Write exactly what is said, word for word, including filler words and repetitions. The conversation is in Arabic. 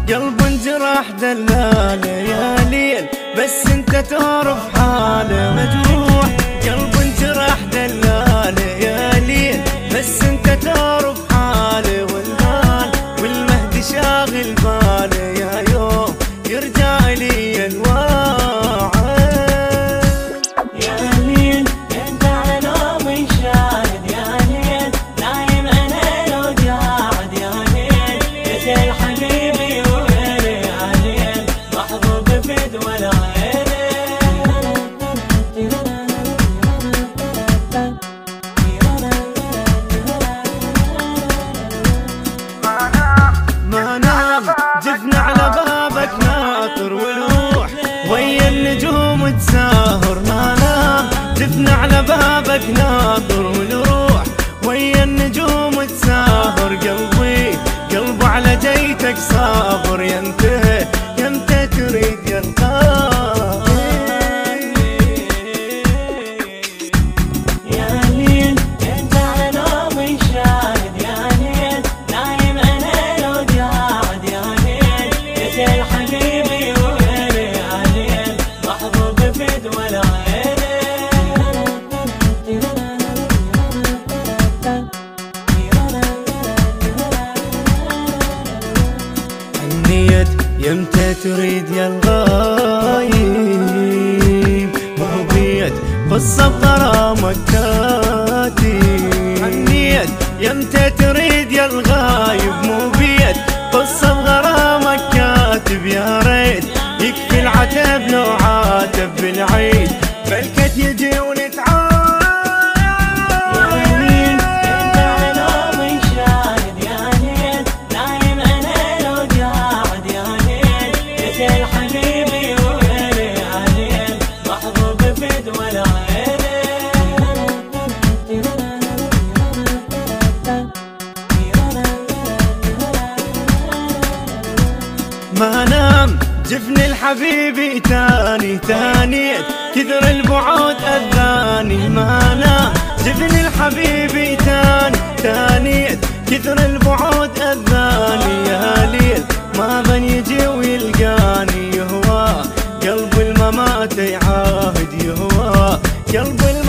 قلب انجرح دلاله يا ليل، بس انت تعرف حاله مجروح. قلب انجرح دلاله يا ليل، بس انت تعرف حاله والبال والمهدي شاغل باله يا يوم يرجع لي الواعي. يا ليل انت على نومي شاهد يا ليل، نايم انا لو قاعد يا ليل، قتل حبيبي وغيري يا ليل، محظوظ بفد ولا عيني. ما نام جفنا على بابك ناطر والروح ويا النجوم تساهر. ما نام جفنا على بابك ناطر والروح ويا النجوم تساهر. قلبي قلبه على جيتك صابر، ينتهي يمتى تريد يلقاك. يا ليل انت على نومي شاهد يا ليل، نايم انا لو قاعد يا ليل، قتل حبيبي وغيري يا ليل، محظوظ بفد ولا عيني. النية يمتى تريد يا الغايب، مو بيد قصة بغرامك كاتب. النية يمتى تريد يا الغايب، مو بيد قصة بغرامك كاتب. يا ريت يكفي العتب لو عاتب بالعيد، بلكت يجي ونتعايد. ما نام جفن الحبيبي تاني تانيت كثر البعود أذاني. ما نام جفن الحبيبي تاني تانيت كثر البعود أذاني. يا ليل ما ظن يجي ويلقاني، يهوى قلب الممات يعاهد، يهوى قلب